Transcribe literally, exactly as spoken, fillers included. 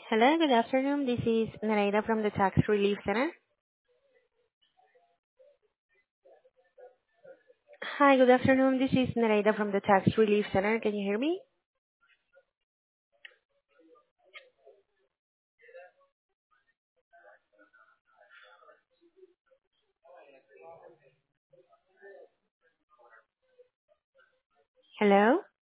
Hello, good afternoon. This is Nareda from the Tax Relief Center. Hi, good afternoon. This is Nareda from the Tax Relief Center. Can you hear me? Hello?